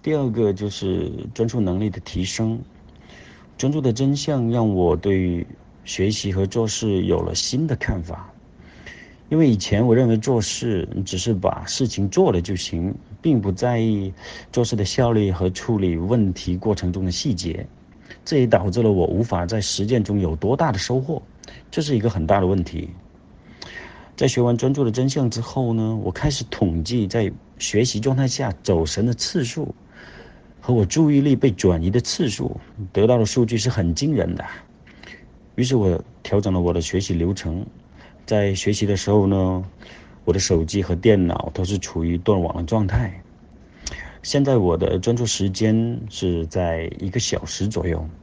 第二个就是专注能力的提升。专注的真相让我对学习和做事有了新的看法。因为以前我认为做事只是把事情做了就行，并不在意做事的效率和处理问题过程中的细节，这也导致了我无法在实践中有多大的收获，这是一个很大的问题。在学完专注的真相之后呢，我开始统计在学习状态下走神的次数和我注意力被转移的次数，得到的数据是很惊人的。于是我调整了我的学习流程，在学习的时候呢，我的手机和电脑都是处于断网的状态。现在我的专注时间是在1个小时左右，